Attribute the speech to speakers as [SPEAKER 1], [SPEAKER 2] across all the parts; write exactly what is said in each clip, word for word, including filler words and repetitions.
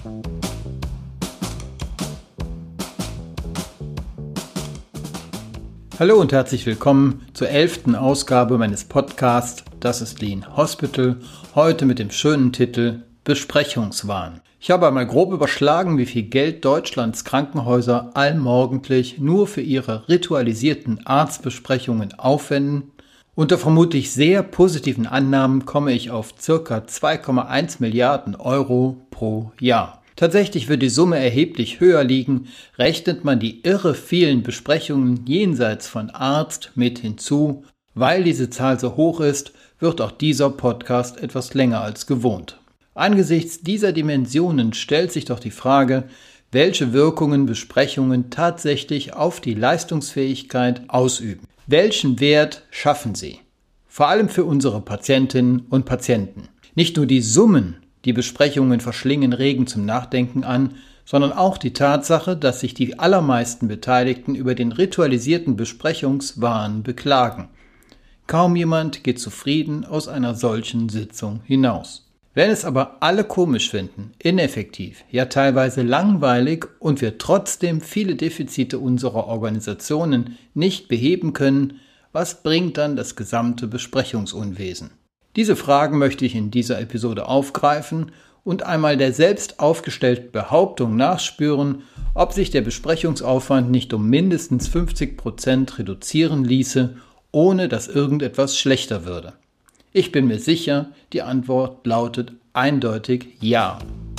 [SPEAKER 1] Hallo und herzlich willkommen zur elften Ausgabe meines Podcasts Das ist Lean Hospital, heute mit dem schönen Titel Besprechungswahn. Ich habe einmal grob überschlagen, wie viel Geld Deutschlands Krankenhäuser allmorgendlich nur für ihre ritualisierten Arztbesprechungen aufwenden. Unter vermutlich sehr positiven Annahmen komme ich auf ca. zwei Komma eins Milliarden Euro pro Jahr. Tatsächlich wird die Summe erheblich höher liegen, rechnet man die irre vielen Besprechungen jenseits von Arzt mit hinzu. Weil diese Zahl so hoch ist, wird auch dieser Podcast etwas länger als gewohnt. Angesichts dieser Dimensionen stellt sich doch die Frage, welche Wirkungen Besprechungen tatsächlich auf die Leistungsfähigkeit ausüben. Welchen Wert schaffen sie? Vor allem für unsere Patientinnen und Patienten. Nicht nur die Summen, die Besprechungen verschlingen, regen zum Nachdenken an, sondern auch die Tatsache, dass sich die allermeisten Beteiligten über den ritualisierten Besprechungswahn beklagen. Kaum jemand geht zufrieden aus einer solchen Sitzung hinaus. Wenn es aber alle komisch finden, ineffektiv, ja teilweise langweilig und wir trotzdem viele Defizite unserer Organisationen nicht beheben können, was bringt dann das gesamte Besprechungsunwesen? Diese Fragen möchte ich in dieser Episode aufgreifen und einmal der selbst aufgestellten Behauptung nachspüren, ob sich der Besprechungsaufwand nicht um mindestens fünfzig Prozent reduzieren ließe, ohne dass irgendetwas schlechter würde. Ich bin mir sicher, die Antwort lautet eindeutig ja.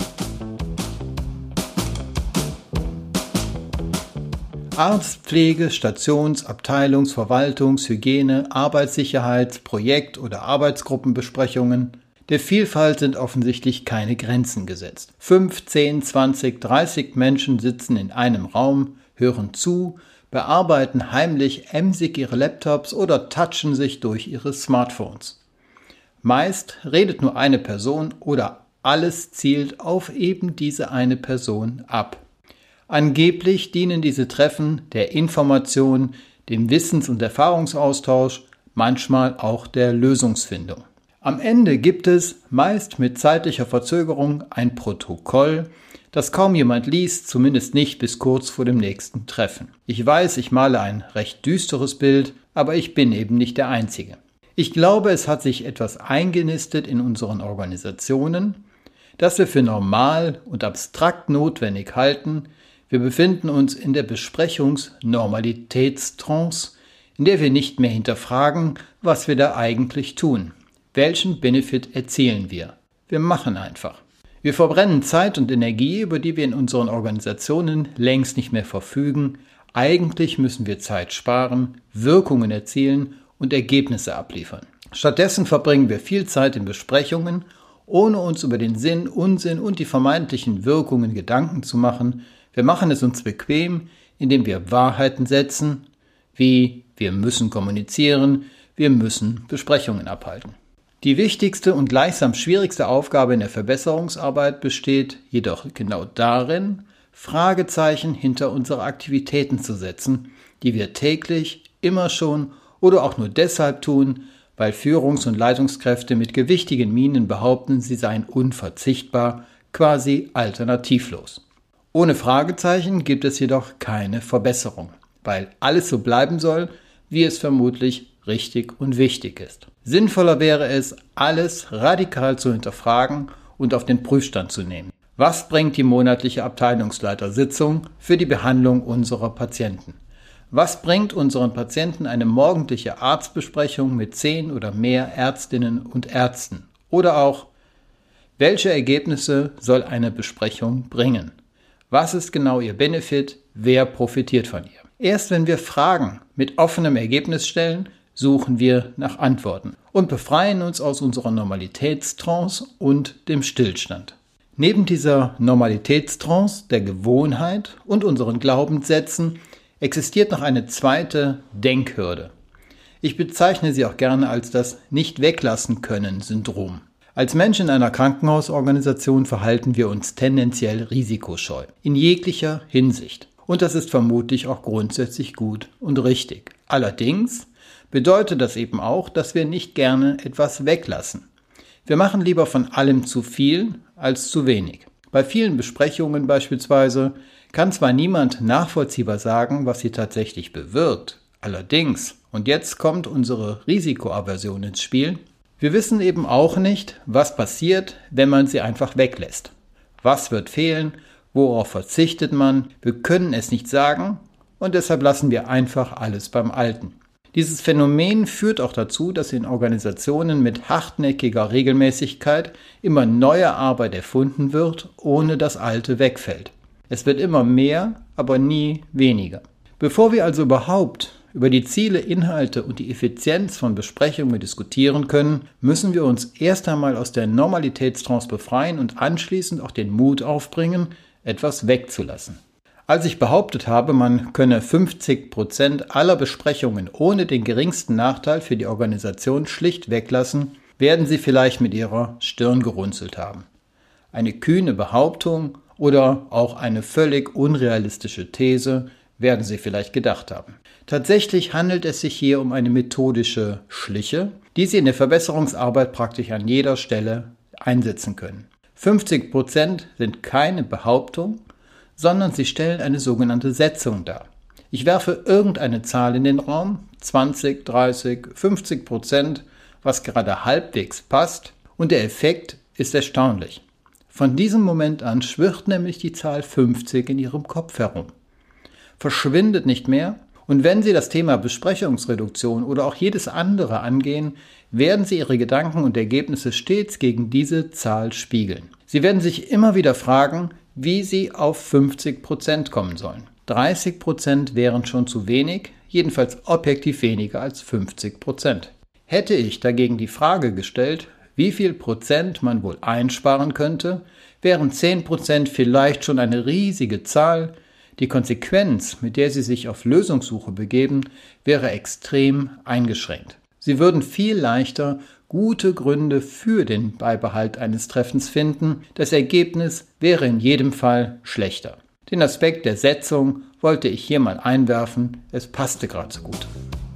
[SPEAKER 1] Arzt, Pflege, Stations-, Abteilungs-, Verwaltungs-, Hygiene-, Arbeitssicherheits-, Projekt- oder Arbeitsgruppenbesprechungen. Der Vielfalt sind offensichtlich keine Grenzen gesetzt. Fünf, zehn, zwanzig, dreißig Menschen sitzen in einem Raum, hören zu, bearbeiten heimlich emsig ihre Laptops oder touchen sich durch ihre Smartphones. Meist redet nur eine Person oder alles zielt auf eben diese eine Person ab. Angeblich dienen diese Treffen der Information, dem Wissens- und Erfahrungsaustausch, manchmal auch der Lösungsfindung. Am Ende gibt es, meist mit zeitlicher Verzögerung, ein Protokoll, das kaum jemand liest, zumindest nicht bis kurz vor dem nächsten Treffen. Ich weiß, ich male ein recht düsteres Bild, aber ich bin eben nicht der Einzige. Ich glaube, es hat sich etwas eingenistet in unseren Organisationen, das wir für normal und abstrakt notwendig halten. Wir befinden uns in der Besprechungsnormalitätstrance, in der wir nicht mehr hinterfragen, was wir da eigentlich tun. Welchen Benefit erzielen wir? Wir machen einfach. Wir verbrennen Zeit und Energie, über die wir in unseren Organisationen längst nicht mehr verfügen. Eigentlich müssen wir Zeit sparen, Wirkungen erzielen und Ergebnisse abliefern. Stattdessen verbringen wir viel Zeit in Besprechungen, ohne uns über den Sinn, Unsinn und die vermeintlichen Wirkungen Gedanken zu machen. Wir machen es uns bequem, indem wir Wahrheiten setzen, wie wir müssen kommunizieren, wir müssen Besprechungen abhalten. Die wichtigste und gleichsam schwierigste Aufgabe in der Verbesserungsarbeit besteht jedoch genau darin, Fragezeichen hinter unsere Aktivitäten zu setzen, die wir täglich, immer schon oder auch nur deshalb tun, weil Führungs- und Leitungskräfte mit gewichtigen Mienen behaupten, sie seien unverzichtbar, quasi alternativlos. Ohne Fragezeichen gibt es jedoch keine Verbesserung, weil alles so bleiben soll, wie es vermutlich richtig und wichtig ist. Sinnvoller wäre es, alles radikal zu hinterfragen und auf den Prüfstand zu nehmen. Was bringt die monatliche Abteilungsleitersitzung für die Behandlung unserer Patienten? Was bringt unseren Patienten eine morgendliche Arztbesprechung mit zehn oder mehr Ärztinnen und Ärzten? Oder auch, welche Ergebnisse soll eine Besprechung bringen? Was ist genau ihr Benefit? Wer profitiert von ihr? Erst wenn wir Fragen mit offenem Ergebnis stellen, suchen wir nach Antworten und befreien uns aus unserer Normalitätstrance und dem Stillstand. Neben dieser Normalitätstrance, der Gewohnheit und unseren Glaubenssätzen existiert noch eine zweite Denkhürde. Ich bezeichne sie auch gerne als das Nicht-Weglassen-Können-Syndrom. Als Mensch in einer Krankenhausorganisation verhalten wir uns tendenziell risikoscheu, in jeglicher Hinsicht. Und das ist vermutlich auch grundsätzlich gut und richtig. Allerdings bedeutet das eben auch, dass wir nicht gerne etwas weglassen. Wir machen lieber von allem zu viel als zu wenig. Bei vielen Besprechungen beispielsweise kann zwar niemand nachvollziehbar sagen, was sie tatsächlich bewirkt. Allerdings, und jetzt kommt unsere Risikoaversion ins Spiel, wir wissen eben auch nicht, was passiert, wenn man sie einfach weglässt. Was wird fehlen? Worauf verzichtet man? Wir können es nicht sagen und deshalb lassen wir einfach alles beim Alten. Dieses Phänomen führt auch dazu, dass in Organisationen mit hartnäckiger Regelmäßigkeit immer neue Arbeit erfunden wird, ohne dass alte wegfällt. Es wird immer mehr, aber nie weniger. Bevor wir also überhaupt über die Ziele, Inhalte und die Effizienz von Besprechungen diskutieren können, müssen wir uns erst einmal aus der Normalitätstrance befreien und anschließend auch den Mut aufbringen, etwas wegzulassen. Als ich behauptet habe, man könne fünfzig Prozent aller Besprechungen ohne den geringsten Nachteil für die Organisation schlicht weglassen, werden Sie vielleicht mit Ihrer Stirn gerunzelt haben. Eine kühne Behauptung oder auch eine völlig unrealistische These werden Sie vielleicht gedacht haben. Tatsächlich handelt es sich hier um eine methodische Schliche, die Sie in der Verbesserungsarbeit praktisch an jeder Stelle einsetzen können. fünfzig Prozent sind keine Behauptung, sondern sie stellen eine sogenannte Setzung dar. Ich werfe irgendeine Zahl in den Raum, zwanzig, dreißig, fünfzig Prozent, was gerade halbwegs passt, und der Effekt ist erstaunlich. Von diesem Moment an schwirrt nämlich die Zahl fünfzig in Ihrem Kopf herum. Verschwindet nicht mehr, und wenn Sie das Thema Besprechungsreduktion oder auch jedes andere angehen, werden Sie Ihre Gedanken und Ergebnisse stets gegen diese Zahl spiegeln. Sie werden sich immer wieder fragen, wie Sie auf fünfzig Prozent kommen sollen. dreißig Prozent wären schon zu wenig, jedenfalls objektiv weniger als fünfzig Prozent. Hätte ich dagegen die Frage gestellt, wie viel Prozent man wohl einsparen könnte, wären zehn Prozent vielleicht schon eine riesige Zahl. Die Konsequenz, mit der Sie sich auf Lösungssuche begeben, wäre extrem eingeschränkt. Sie würden viel leichter gute Gründe für den Beibehalt eines Treffens finden. Das Ergebnis wäre in jedem Fall schlechter. Den Aspekt der Setzung wollte ich hier mal einwerfen, es passte gerade so gut.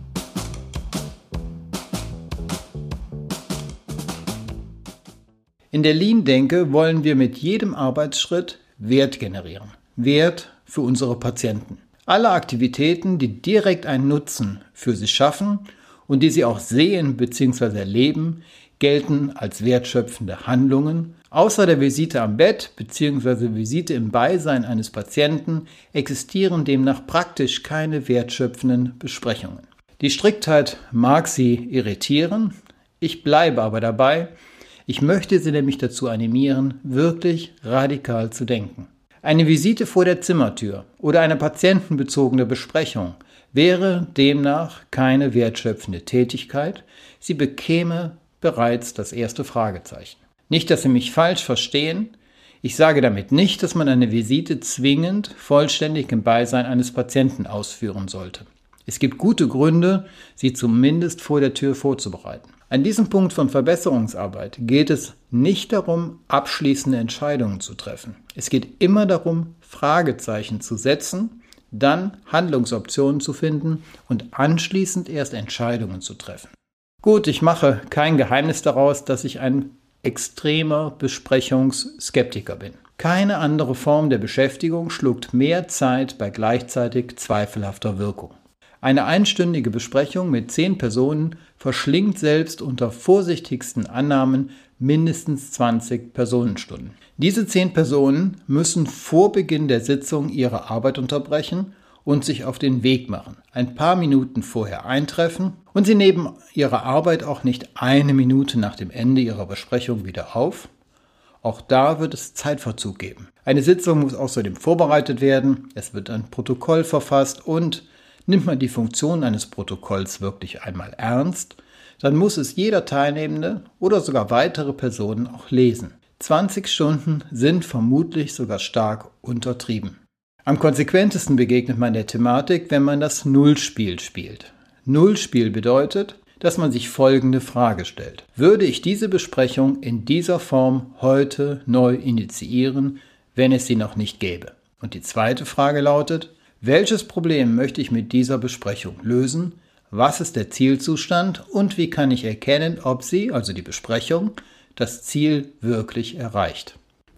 [SPEAKER 1] In der Lean-Denke wollen wir mit jedem Arbeitsschritt Wert generieren. Wert für unsere Patienten. Alle Aktivitäten, die direkt einen Nutzen für sie schaffen und die sie auch sehen bzw. erleben, gelten als wertschöpfende Handlungen. Außer der Visite am Bett bzw. Visite im Beisein eines Patienten existieren demnach praktisch keine wertschöpfenden Besprechungen. Die Striktheit mag Sie irritieren, ich bleibe aber dabei. Ich möchte Sie nämlich dazu animieren, wirklich radikal zu denken. Eine Visite vor der Zimmertür oder eine patientenbezogene Besprechung wäre demnach keine wertschöpfende Tätigkeit. Sie bekäme bereits das erste Fragezeichen. Nicht, dass Sie mich falsch verstehen. Ich sage damit nicht, dass man eine Visite zwingend vollständig im Beisein eines Patienten ausführen sollte. Es gibt gute Gründe, sie zumindest vor der Tür vorzubereiten. An diesem Punkt von Verbesserungsarbeit geht es nicht darum, abschließende Entscheidungen zu treffen. Es geht immer darum, Fragezeichen zu setzen, dann Handlungsoptionen zu finden und anschließend erst Entscheidungen zu treffen. Gut, ich mache kein Geheimnis daraus, dass ich ein extremer Besprechungsskeptiker bin. Keine andere Form der Beschäftigung schluckt mehr Zeit bei gleichzeitig zweifelhafter Wirkung. Eine einstündige Besprechung mit zehn Personen verschlingt selbst unter vorsichtigsten Annahmen mindestens zwanzig Personenstunden. Diese zehn Personen müssen vor Beginn der Sitzung ihre Arbeit unterbrechen und sich auf den Weg machen. Ein paar Minuten vorher eintreffen und sie nehmen ihre Arbeit auch nicht eine Minute nach dem Ende ihrer Besprechung wieder auf. Auch da wird es Zeitverzug geben. Eine Sitzung muss außerdem vorbereitet werden, es wird ein Protokoll verfasst und nimmt man die Funktion eines Protokolls wirklich einmal ernst, dann muss es jeder Teilnehmende oder sogar weitere Personen auch lesen. zwanzig Stunden sind vermutlich sogar stark untertrieben. Am konsequentesten begegnet man der Thematik, wenn man das Nullspiel spielt. Nullspiel bedeutet, dass man sich folgende Frage stellt. Würde ich diese Besprechung in dieser Form heute neu initiieren, wenn es sie noch nicht gäbe? Und die zweite Frage lautet, welches Problem möchte ich mit dieser Besprechung lösen? Was ist der Zielzustand und wie kann ich erkennen, ob sie, also die Besprechung, das Ziel wirklich erreicht?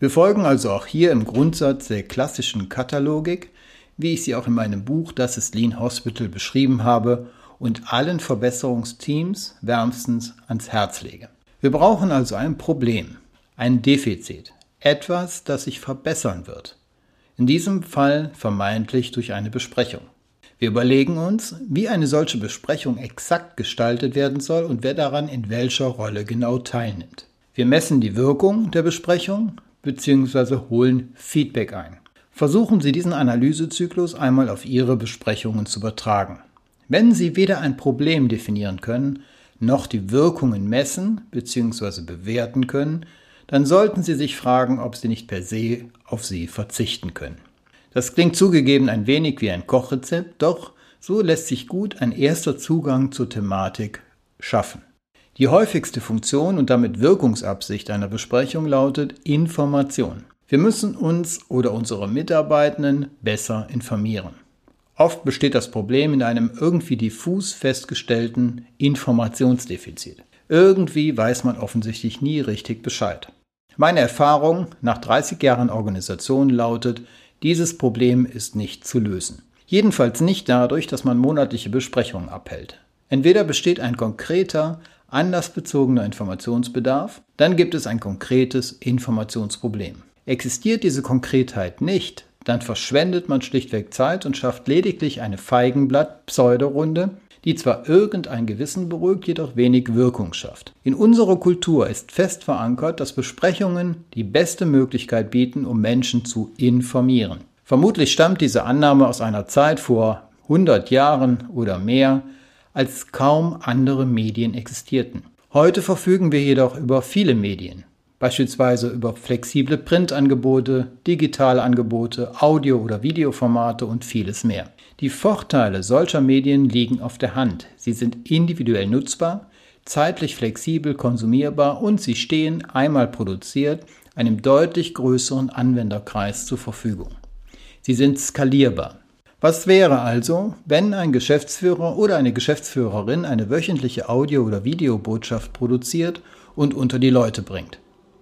[SPEAKER 1] Wir folgen also auch hier im Grundsatz der klassischen Katalogik, wie ich sie auch in meinem Buch Das ist Lean Hospital beschrieben habe und allen Verbesserungsteams wärmstens ans Herz lege. Wir brauchen also ein Problem, ein Defizit, etwas, das sich verbessern wird. In diesem Fall vermeintlich durch eine Besprechung. Wir überlegen uns, wie eine solche Besprechung exakt gestaltet werden soll und wer daran in welcher Rolle genau teilnimmt. Wir messen die Wirkung der Besprechung bzw. holen Feedback ein. Versuchen Sie diesen Analysezyklus einmal auf Ihre Besprechungen zu übertragen. Wenn Sie weder ein Problem definieren können, noch die Wirkungen messen bzw. bewerten können, dann sollten Sie sich fragen, ob Sie nicht per se auf sie verzichten können. Das klingt zugegeben ein wenig wie ein Kochrezept, doch so lässt sich gut ein erster Zugang zur Thematik schaffen. Die häufigste Funktion und damit Wirkungsabsicht einer Besprechung lautet Information. Wir müssen uns oder unsere Mitarbeitenden besser informieren. Oft besteht das Problem in einem irgendwie diffus festgestellten Informationsdefizit. Irgendwie weiß man offensichtlich nie richtig Bescheid. Meine Erfahrung nach dreißig Jahren Organisation lautet, dieses Problem ist nicht zu lösen. Jedenfalls nicht dadurch, dass man monatliche Besprechungen abhält. Entweder besteht ein konkreter, anlassbezogener Informationsbedarf, dann gibt es ein konkretes Informationsproblem. Existiert diese Konkretheit nicht, dann verschwendet man schlichtweg Zeit und schafft lediglich eine Feigenblatt-Pseudorunde, die zwar irgendein Gewissen beruhigt, jedoch wenig Wirkung schafft. In unserer Kultur ist fest verankert, dass Besprechungen die beste Möglichkeit bieten, um Menschen zu informieren. Vermutlich stammt diese Annahme aus einer Zeit vor hundert Jahren oder mehr, als kaum andere Medien existierten. Heute verfügen wir jedoch über viele Medien. Beispielsweise über flexible Printangebote, digitale Angebote, Audio- oder Videoformate und vieles mehr. Die Vorteile solcher Medien liegen auf der Hand. Sie sind individuell nutzbar, zeitlich flexibel konsumierbar und sie stehen, einmal produziert, einem deutlich größeren Anwenderkreis zur Verfügung. Sie sind skalierbar. Was wäre also, wenn ein Geschäftsführer oder eine Geschäftsführerin eine wöchentliche Audio- oder Videobotschaft produziert und unter die Leute bringt?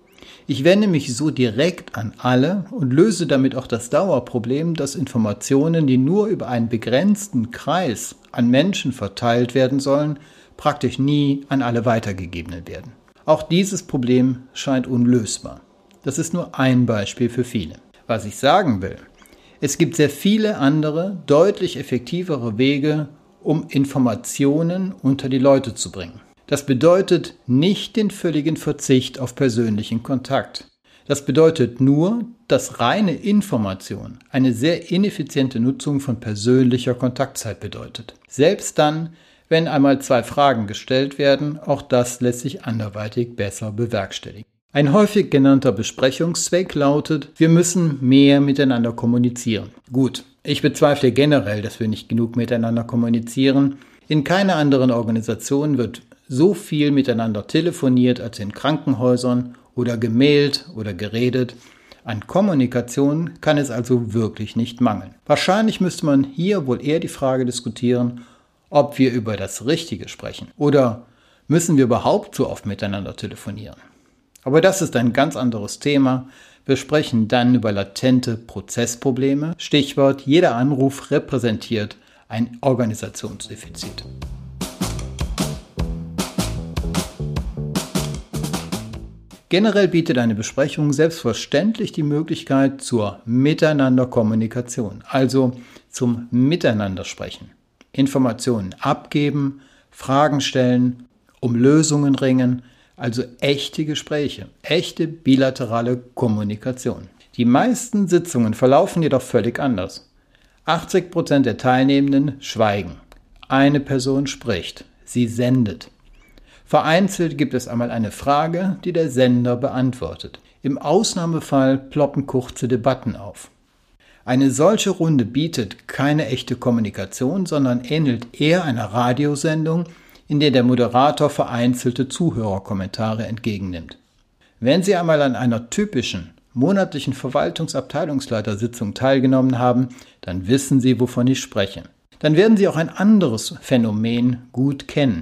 [SPEAKER 1] Ich wende mich so direkt an alle und löse damit auch das Dauerproblem, dass Informationen, die nur über einen begrenzten Kreis an Menschen verteilt werden sollen, praktisch nie an alle weitergegeben werden. Auch dieses Problem scheint unlösbar. Das ist nur ein Beispiel für viele. Was ich sagen will, es gibt sehr viele andere, deutlich effektivere Wege, um Informationen unter die Leute zu bringen. Das bedeutet nicht den völligen Verzicht auf persönlichen Kontakt. Das bedeutet nur, dass reine Information eine sehr ineffiziente Nutzung von persönlicher Kontaktzeit bedeutet. Selbst dann, wenn einmal zwei Fragen gestellt werden, auch das lässt sich anderweitig besser bewerkstelligen. Ein häufig genannter Besprechungszweck lautet, wir müssen mehr miteinander kommunizieren. Gut, ich bezweifle generell, dass wir nicht genug miteinander kommunizieren. In keiner anderen Organisation wird so viel miteinander telefoniert als in Krankenhäusern oder gemailt oder geredet. An Kommunikation kann es also wirklich nicht mangeln. Wahrscheinlich müsste man hier wohl eher die Frage diskutieren, ob wir über das Richtige sprechen oder müssen wir überhaupt so oft miteinander telefonieren. Aber das ist ein ganz anderes Thema. Wir sprechen dann über latente Prozessprobleme. Stichwort, jeder Anruf repräsentiert ein Organisationsdefizit. Generell bietet eine Besprechung selbstverständlich die Möglichkeit zur Miteinanderkommunikation, also zum Miteinandersprechen. Informationen abgeben, Fragen stellen, um Lösungen ringen, also echte Gespräche, echte bilaterale Kommunikation. Die meisten Sitzungen verlaufen jedoch völlig anders. achtzig Prozent der Teilnehmenden schweigen. Eine Person spricht, sie sendet. Vereinzelt gibt es einmal eine Frage, die der Sender beantwortet. Im Ausnahmefall ploppen kurze Debatten auf. Eine solche Runde bietet keine echte Kommunikation, sondern ähnelt eher einer Radiosendung, in der der Moderator vereinzelte Zuhörerkommentare entgegennimmt. Wenn Sie einmal an einer typischen monatlichen Verwaltungsabteilungsleitersitzung teilgenommen haben, dann wissen Sie, wovon ich spreche. Dann werden Sie auch ein anderes Phänomen gut kennen.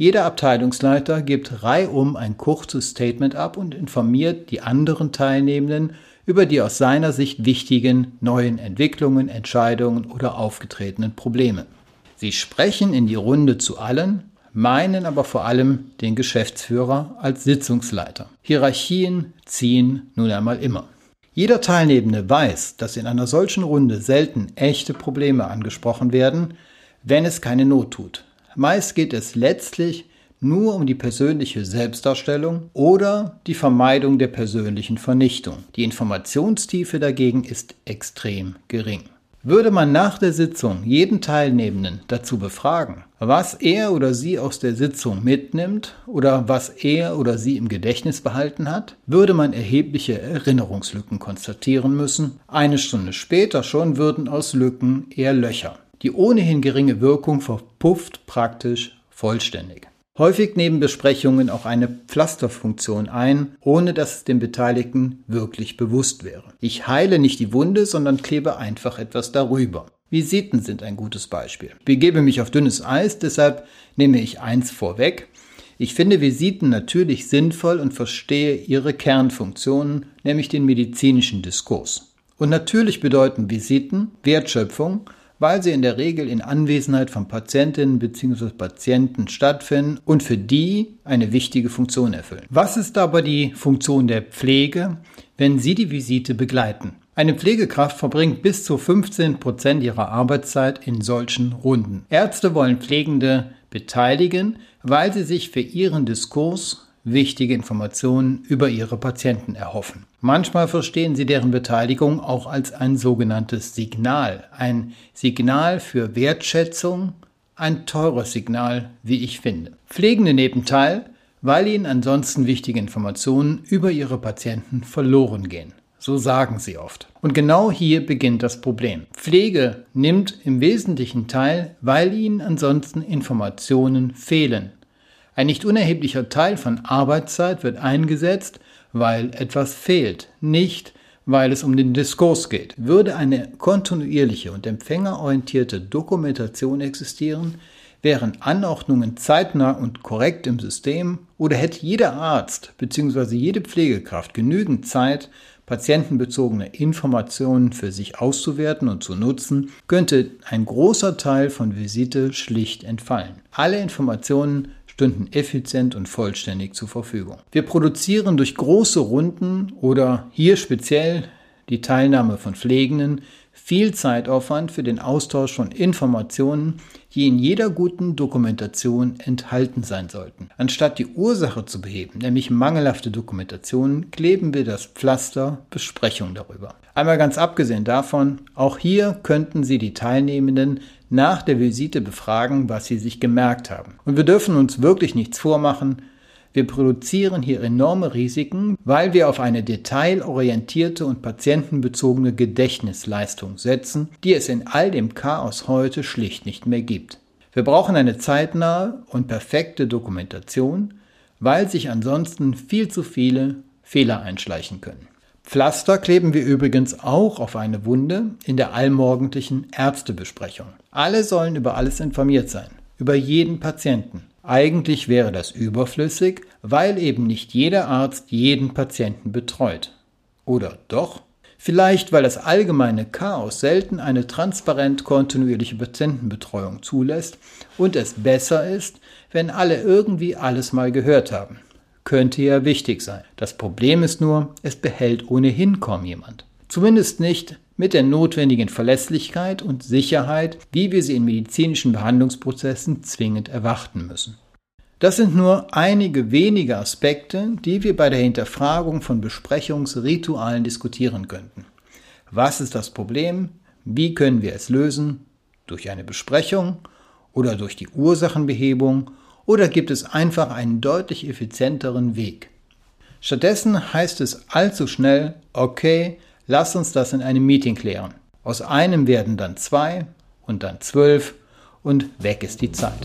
[SPEAKER 1] Jeder Abteilungsleiter gibt reihum ein kurzes Statement ab und informiert die anderen Teilnehmenden über die aus seiner Sicht wichtigen neuen Entwicklungen, Entscheidungen oder aufgetretenen Probleme. Sie sprechen in die Runde zu allen, meinen aber vor allem den Geschäftsführer als Sitzungsleiter. Hierarchien ziehen nun einmal immer. Jeder Teilnehmende weiß, dass in einer solchen Runde selten echte Probleme angesprochen werden, wenn es keine Not tut. Meist geht es letztlich nur um die persönliche Selbstdarstellung oder die Vermeidung der persönlichen Vernichtung. Die Informationstiefe dagegen ist extrem gering. Würde man nach der Sitzung jeden Teilnehmenden dazu befragen, was er oder sie aus der Sitzung mitnimmt oder was er oder sie im Gedächtnis behalten hat, würde man erhebliche Erinnerungslücken konstatieren müssen. Eine Stunde später schon würden aus Lücken eher Löcher. Die ohnehin geringe Wirkung verpufft praktisch vollständig. Häufig nehmen Besprechungen auch eine Pflasterfunktion ein, ohne dass es den Beteiligten wirklich bewusst wäre. Ich heile nicht die Wunde, sondern klebe einfach etwas darüber. Visiten sind ein gutes Beispiel. Ich begebe mich auf dünnes Eis, deshalb nehme ich eins vorweg. Ich finde Visiten natürlich sinnvoll und verstehe ihre Kernfunktionen, nämlich den medizinischen Diskurs. Und natürlich bedeuten Visiten Wertschöpfung, weil sie in der Regel in Anwesenheit von Patientinnen bzw. Patienten stattfinden und für die eine wichtige Funktion erfüllen. Was ist aber die Funktion der Pflege, wenn Sie die Visite begleiten? Eine Pflegekraft verbringt bis zu fünfzehn Prozent ihrer Arbeitszeit in solchen Runden. Ärzte wollen Pflegende beteiligen, weil sie sich für ihren Diskurs wichtige Informationen über ihre Patienten erhoffen. Manchmal verstehen sie deren Beteiligung auch als ein sogenanntes Signal. Ein Signal für Wertschätzung, ein teures Signal, wie ich finde. Pflegende nehmen teil, weil ihnen ansonsten wichtige Informationen über ihre Patienten verloren gehen. So sagen sie oft. Und genau hier beginnt das Problem. Pflege nimmt im Wesentlichen teil, weil ihnen ansonsten Informationen fehlen. Ein nicht unerheblicher Teil von Arbeitszeit wird eingesetzt, weil etwas fehlt, nicht weil es um den Diskurs geht. Würde eine kontinuierliche und empfängerorientierte Dokumentation existieren, wären Anordnungen zeitnah und korrekt im System oder hätte jeder Arzt bzw. jede Pflegekraft genügend Zeit, patientenbezogene Informationen für sich auszuwerten und zu nutzen, könnte ein großer Teil von Visite schlicht entfallen. Alle Informationen stünden effizient und vollständig zur Verfügung. Wir produzieren durch große Runden oder hier speziell die Teilnahme von Pflegenden viel Zeitaufwand für den Austausch von Informationen, die in jeder guten Dokumentation enthalten sein sollten. Anstatt die Ursache zu beheben, nämlich mangelhafte Dokumentation, kleben wir das Pflaster Besprechung darüber. Einmal ganz abgesehen davon, auch hier könnten Sie die Teilnehmenden nach der Visite befragen, was sie sich gemerkt haben. Und wir dürfen uns wirklich nichts vormachen. Wir produzieren hier enorme Risiken, weil wir auf eine detailorientierte und patientenbezogene Gedächtnisleistung setzen, die es in all dem Chaos heute schlicht nicht mehr gibt. Wir brauchen eine zeitnahe und perfekte Dokumentation, weil sich ansonsten viel zu viele Fehler einschleichen können. Pflaster kleben wir übrigens auch auf eine Wunde in der allmorgendlichen Ärztebesprechung. Alle sollen über alles informiert sein, über jeden Patienten. Eigentlich wäre das überflüssig, weil eben nicht jeder Arzt jeden Patienten betreut. Oder doch? Vielleicht, weil das allgemeine Chaos selten eine transparent kontinuierliche Patientenbetreuung zulässt und es besser ist, wenn alle irgendwie alles mal gehört haben. Könnte ja wichtig sein. Das Problem ist nur, es behält ohnehin kaum jemand. Zumindest nicht mit der notwendigen Verlässlichkeit und Sicherheit, wie wir sie in medizinischen Behandlungsprozessen zwingend erwarten müssen. Das sind nur einige wenige Aspekte, die wir bei der Hinterfragung von Besprechungsritualen diskutieren könnten. Was ist das Problem? Wie können wir es lösen? Durch eine Besprechung oder durch die Ursachenbehebung? Oder gibt es einfach einen deutlich effizienteren Weg? Stattdessen heißt es allzu schnell, okay, lass uns das in einem Meeting klären. Aus einem werden dann zwei und dann zwölf und weg ist die Zeit.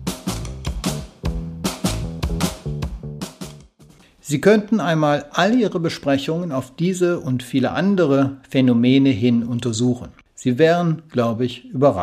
[SPEAKER 1] Sie könnten einmal all Ihre Besprechungen auf diese und viele andere Phänomene hin untersuchen. Sie wären, glaube ich, überrascht.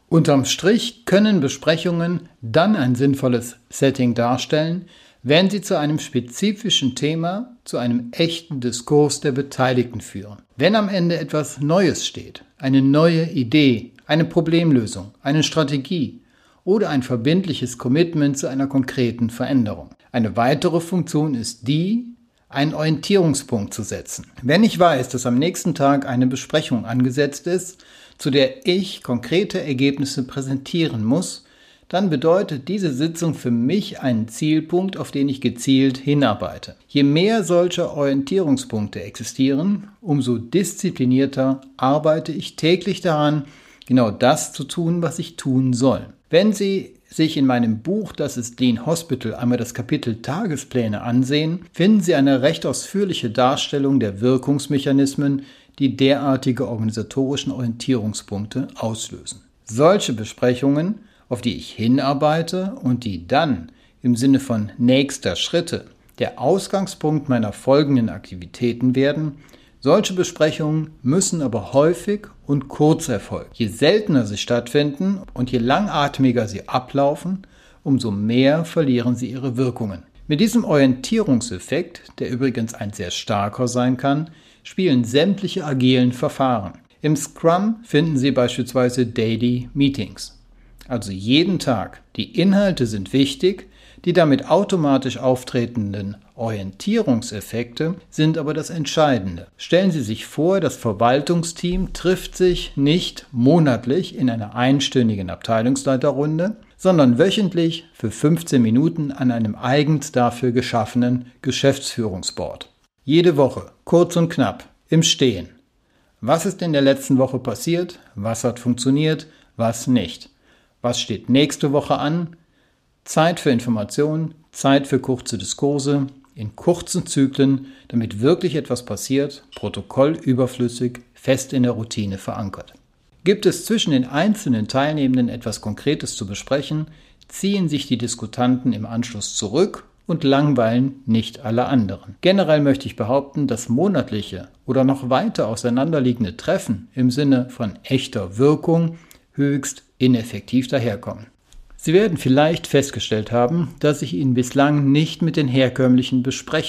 [SPEAKER 1] Unterm Strich können Besprechungen dann ein sinnvolles Setting darstellen, wenn sie zu einem spezifischen Thema, zu einem echten Diskurs der Beteiligten führen. Wenn am Ende etwas Neues steht, eine neue Idee, eine Problemlösung, eine Strategie oder ein verbindliches Commitment zu einer konkreten Veränderung. Eine weitere Funktion ist die, einen Orientierungspunkt zu setzen. Wenn ich weiß, dass am nächsten Tag eine Besprechung angesetzt ist, zu der ich konkrete Ergebnisse präsentieren muss, dann bedeutet diese Sitzung für mich einen Zielpunkt, auf den ich gezielt hinarbeite. Je mehr solcher Orientierungspunkte existieren, umso disziplinierter arbeite ich täglich daran, genau das zu tun, was ich tun soll. Wenn Sie sich in meinem Buch Das ist Lean Hospital einmal das Kapitel Tagespläne ansehen, finden Sie eine recht ausführliche Darstellung der Wirkungsmechanismen, die derartige organisatorischen Orientierungspunkte auslösen. Solche Besprechungen, auf die ich hinarbeite und die dann im Sinne von nächster Schritte der Ausgangspunkt meiner folgenden Aktivitäten werden, solche Besprechungen müssen aber häufig und kurz erfolgen. Je seltener sie stattfinden und je langatmiger sie ablaufen, umso mehr verlieren sie ihre Wirkungen. Mit diesem Orientierungseffekt, der übrigens ein sehr starker sein kann, spielen sämtliche agilen Verfahren. Im Scrum finden Sie beispielsweise Daily Meetings. Also jeden Tag. Die Inhalte sind wichtig, die damit automatisch auftretenden Orientierungseffekte sind aber das Entscheidende. Stellen Sie sich vor, das Verwaltungsteam trifft sich nicht monatlich in einer einstündigen Abteilungsleiterrunde, sondern wöchentlich für fünfzehn Minuten an einem eigens dafür geschaffenen Geschäftsführungsboard. Jede Woche, kurz und knapp, im Stehen. Was ist in der letzten Woche passiert? Was hat funktioniert? Was nicht? Was steht nächste Woche an? Zeit für Informationen, Zeit für kurze Diskurse, in kurzen Zyklen, damit wirklich etwas passiert, Protokoll überflüssig, fest in der Routine verankert. Gibt es zwischen den einzelnen Teilnehmenden etwas Konkretes zu besprechen, ziehen sich die Diskutanten im Anschluss zurück und langweilen nicht alle anderen. Generell möchte ich behaupten, dass monatliche oder noch weiter auseinanderliegende Treffen im Sinne von echter Wirkung höchst ineffektiv daherkommen. Sie werden vielleicht festgestellt haben, dass ich Ihnen bislang nicht mit den herkömmlichen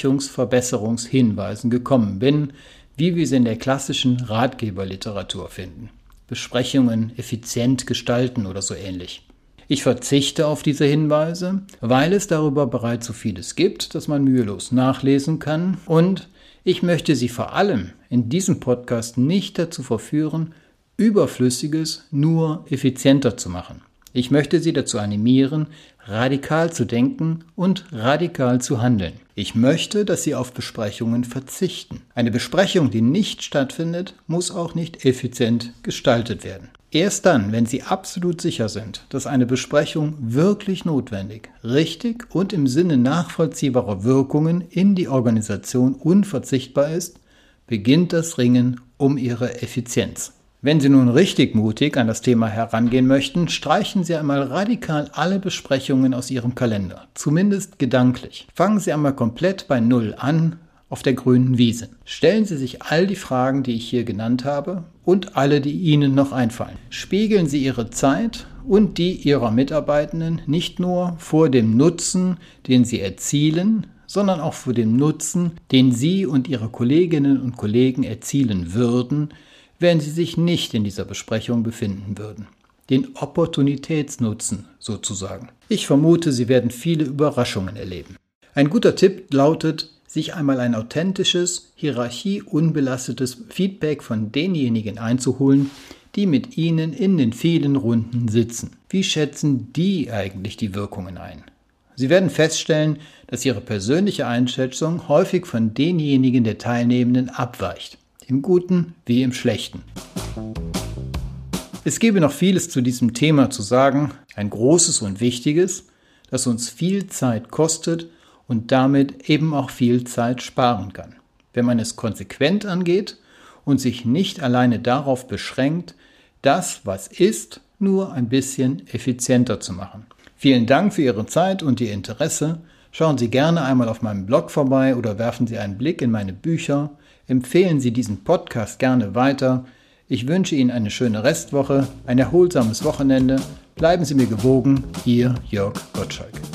[SPEAKER 1] Besprechungsverbesserungshinweisen gekommen bin, wie wir sie in der klassischen Ratgeberliteratur finden. Besprechungen effizient gestalten oder so ähnlich. Ich verzichte auf diese Hinweise, weil es darüber bereits so vieles gibt, dass man mühelos nachlesen kann, und ich möchte Sie vor allem in diesem Podcast nicht dazu verführen, Überflüssiges nur effizienter zu machen. Ich möchte Sie dazu animieren, radikal zu denken und radikal zu handeln. Ich möchte, dass Sie auf Besprechungen verzichten. Eine Besprechung, die nicht stattfindet, muss auch nicht effizient gestaltet werden. Erst dann, wenn Sie absolut sicher sind, dass eine Besprechung wirklich notwendig, richtig und im Sinne nachvollziehbarer Wirkungen in die Organisation unverzichtbar ist, beginnt das Ringen um Ihre Effizienz. Wenn Sie nun richtig mutig an das Thema herangehen möchten, streichen Sie einmal radikal alle Besprechungen aus Ihrem Kalender, zumindest gedanklich. Fangen Sie einmal komplett bei Null an, auf der grünen Wiese. Stellen Sie sich all die Fragen, die ich hier genannt habe, und alle, die Ihnen noch einfallen. Spiegeln Sie Ihre Zeit und die Ihrer Mitarbeitenden nicht nur vor dem Nutzen, den Sie erzielen, sondern auch vor dem Nutzen, den Sie und Ihre Kolleginnen und Kollegen erzielen würden, wenn Sie sich nicht in dieser Besprechung befinden würden. Den Opportunitätsnutzen sozusagen. Ich vermute, Sie werden viele Überraschungen erleben. Ein guter Tipp lautet, sich einmal ein authentisches, hierarchieunbelastetes Feedback von denjenigen einzuholen, die mit Ihnen in den vielen Runden sitzen. Wie schätzen die eigentlich die Wirkungen ein? Sie werden feststellen, dass Ihre persönliche Einschätzung häufig von denjenigen der Teilnehmenden abweicht. Im Guten wie im Schlechten. Es gäbe noch vieles zu diesem Thema zu sagen, ein großes und wichtiges, das uns viel Zeit kostet und damit eben auch viel Zeit sparen kann, wenn man es konsequent angeht und sich nicht alleine darauf beschränkt, das, was ist, nur ein bisschen effizienter zu machen. Vielen Dank für Ihre Zeit und Ihr Interesse. Schauen Sie gerne einmal auf meinem Blog vorbei oder werfen Sie einen Blick in meine Bücher. Empfehlen Sie diesen Podcast gerne weiter. Ich wünsche Ihnen eine schöne Restwoche, ein erholsames Wochenende. Bleiben Sie mir gewogen, Ihr Jörg Gottschalk.